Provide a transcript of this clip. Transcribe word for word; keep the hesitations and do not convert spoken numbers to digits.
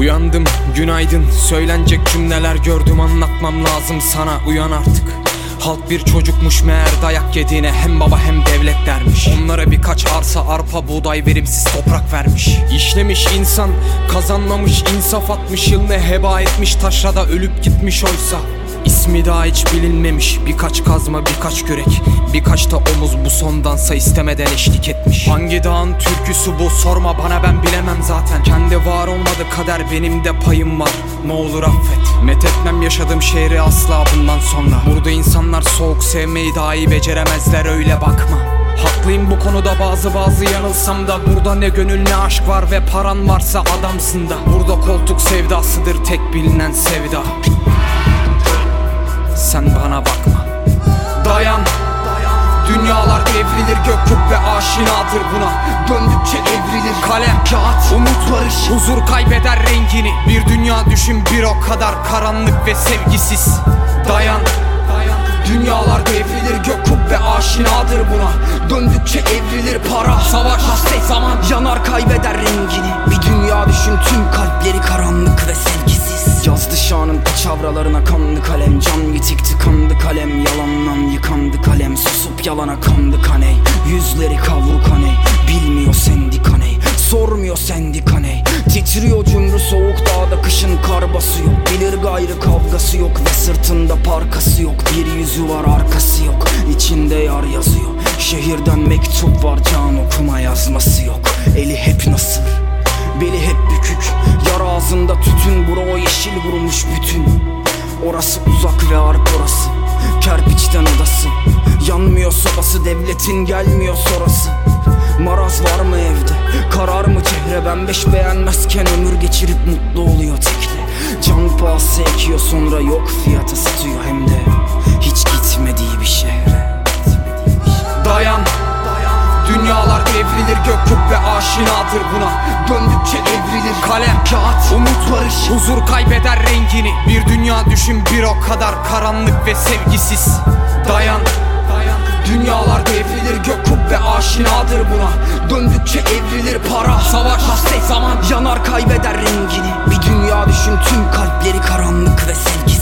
Uyandım, günaydın, söylenecek cümleler gördüm, anlatmam lazım sana, uyan artık. Halk bir çocukmuş meğer, dayak yediğine hem baba hem devlet dermiş. Onlara birkaç arsa, arpa, buğday, verimsiz toprak vermiş. İşlemiş insan, kazanmamış, insaf atmış, yılını heba etmiş, taşrada ölüp gitmiş oysa. İsmi daha hiç bilinmemiş, birkaç kazma, birkaç kürek, birkaç da omuz bu son dansa istemeden eşlik etmiş. Hangi dağın türküsü bu, sorma bana, ben bilemem zaten. Kendi var olmadı kader, benim de payım var, ne olur affet. Methetmem yaşadığım şehri asla bundan sonra. Burada insanlar soğuk sevmeyi dahi beceremezler, öyle bakma. Haklıyım bu konuda, bazı bazı yanılsam da. Burada ne gönül ne aşk var ve paran varsa adamsın da. Burada koltuk sevdasıdır tek bilinen sevda. Sen bana bakma. Dayan, dünyalar devrilir, gök kubbe aşinadır buna. Döndükçe evrilir kalem, kağıt, umut barış. Huzur kaybeder rengini. Bir dünya düşün bir o kadar karanlık ve sevgisiz. Dayan, dünyalar devrilir, gök kubbe aşinadır buna. Döndükçe evrilir para, savaş, hasret, zaman. Yanar kaybeder rengini. Bir dünya düşün, tüm kalpleri karanlık ve sevgisiz. Yazdı şanın paçavralarına kanlı kalem. Can yitik tıkandı kalem, yalandan yıkandı kalem. Susup yalana kandı kaney, yüzleri kavruk kaney. Bilmiyor sendikaney, sormuyor sendikaney. Titriyor cumru soğuk dağda, kışın kar basıyor. Bilir gayrı kavgası yok ve sırtında parkası yok. Bir yüzü var arkası yok, içinde yar yazıyor. Şehirden mektup var, can okuma yazması yok. Eli hep nasıl, beli hep bükük, yar ağzında tütün. Bura o yeşil vurmuş bütün. Orası uzak ve arp orası, kerpiçten odası. Yanmıyor sobası, devletin gelmiyor sonrası. Maraz var mı evde, karar mı çehre? Ben beş beğenmezken ömür geçirip mutlu oluyor tekle. Can pahası ekiyor sonra yok fiyata satıyor, hem de hiç gitmediği bir şehre. Dayan, dünyalar devrilir, gök kubbe aşinadır buna. Döndükçe evrilir kalem, kağıt, umut barış. Huzur kaybeder rengini. Bir dünya düşün bir o kadar karanlık ve sevgisiz. Dayan, dünyalar devrilir, gök kubbe aşinadır buna. Döndükçe evrilir para, savaş, hasret, zaman. Yanar kaybeder rengini. Bir dünya düşün, tüm kalpleri karanlık ve sevgisiz.